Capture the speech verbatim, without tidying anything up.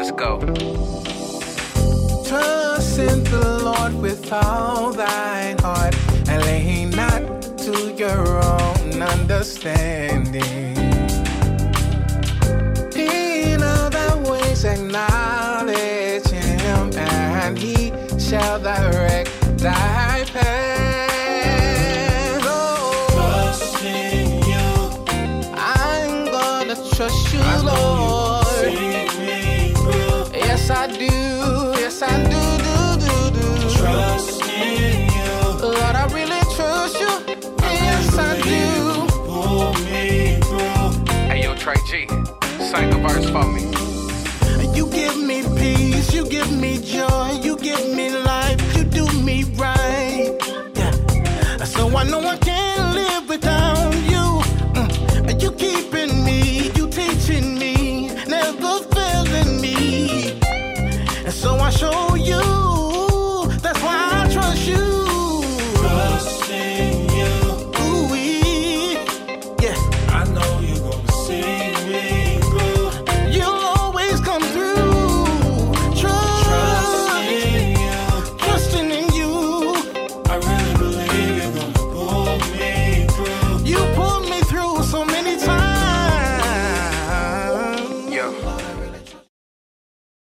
Let's go. Trust in the Lord with all thine heart, and lean not to your own understanding. In all thy ways acknowledge him, and he shall direct thy path. Oh, trust in you. I'm gonna trust you, Lord. Yes, I do. Yes, I do, do, do, do. Trust in you. Lord, I really trust you. Yes, I do. Pull me through. Hey, yo, Trey G, sing a verse for me. You give me peace, you give me joy, you give me life, you do me right. Yeah. So I know I can't live without